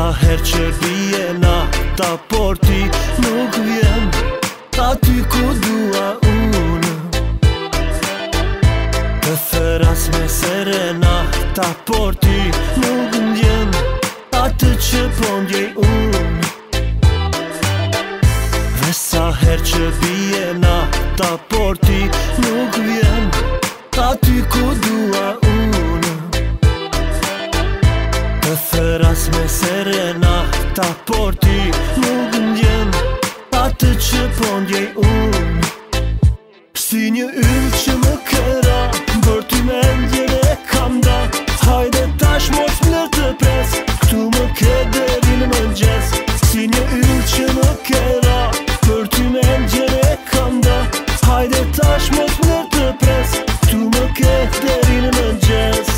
her që bie nata, por ti nuk vjen aty ku dua unë. Të thëras me serenata, por ti nuk ndjen atë që po ndjej unë. Dhe sa her që bie nata, por ti nuk vjen aty ku dua unë. Të thëras me serenata, por ti nuk ndjen atë që po ndjej unë. Si një yll që më këra, për ty mendjen e kam da. Hajde tash mos lër të pres, këtu më ke deri në mëngjes. Si një yll që më këra, për ty mendjen e kam da. Hajde tash mos lër të pres, këtu më ke deri në mëngjes.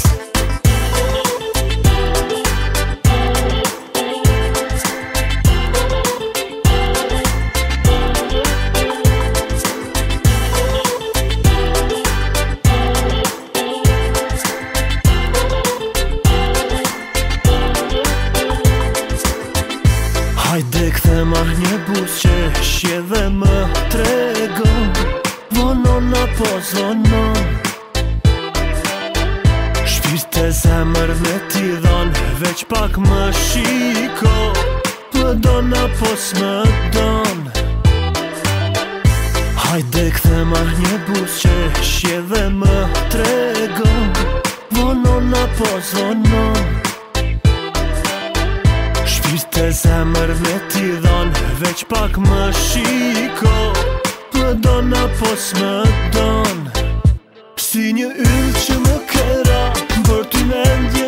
Hajde kthe ma një bus që shje dhe më tregon, vonon apo zvonon. Shpirt e zemër me t'i dhon, veç pak më shiko, më don apo s'më don. Hajde kthe ma një bus që shje dhe më tregon, vonon apo zvonon. Shpirt e zemër me t'i dhon, veç pak më shiko, më don apo s'më don. Si një yll që më këra, për ty mendjen